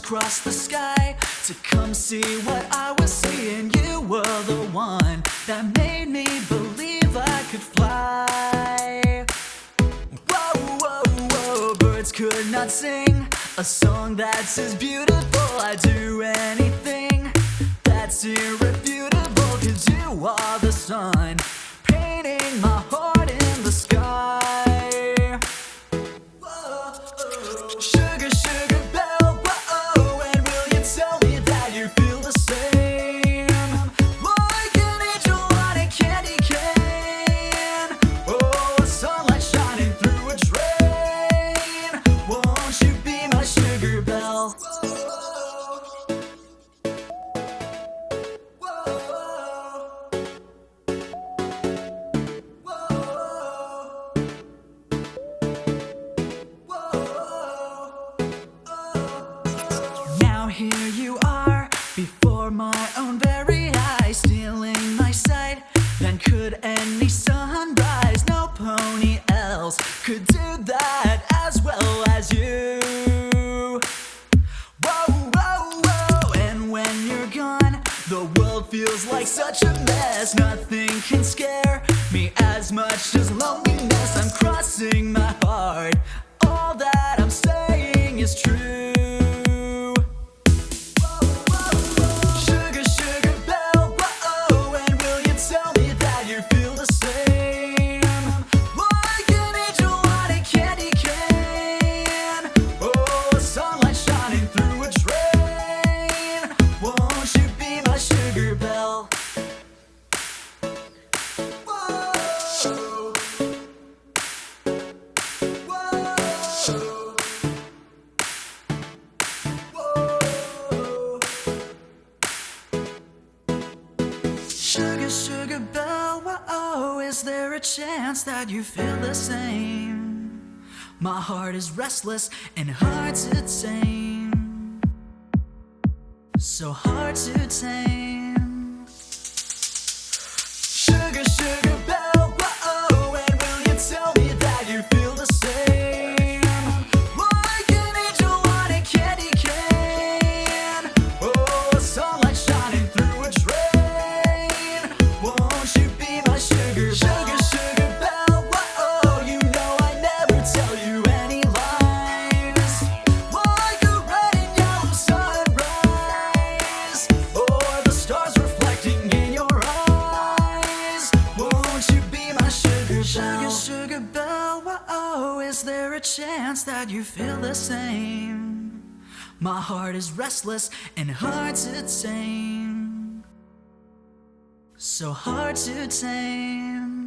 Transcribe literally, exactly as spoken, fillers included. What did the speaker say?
crossed the sky to come see what I was seeing. You were the one that made me believe I could fly. Whoa, whoa, whoa, birds could not sing a song that's as beautiful. I'd do anything that's irrefutable, 'cause you are the sun painting my heart in the sky. Sugar, sugar bell, whoa, and will you tell me that you feel the same? Like an angel on a candy cane. Oh, a sunlight shining through a drain. Won't you be my sugar bell? Here you are, before my own very eyes, stealing my sight. Then could any sunrise? No pony else could do that as well as you. Whoa, whoa, whoa. And when you're gone, the world feels like such a mess. Nothing can scare me as much as loneliness. I'm crossing my heart. All that I'm saying is true. Sugar, sugar bell, whoa, is there a chance that you feel the same? My heart is restless and hard to tame, so hard to tame. Sugar, sugar bell, whoa, and will you tell me that you feel the same? Like an angel on a candy cane. Oh, a sunlight shining through a drain. Sugar, sugar bell, whoa, you know I never tell you any lies. Like a red and yellow sunrise, or the stars reflecting in your eyes. Won't you be my sugar bell? Sugar, sugar bell, whoa, is there a chance that you feel the same? My heart is restless and hard to tame, so hard to tame.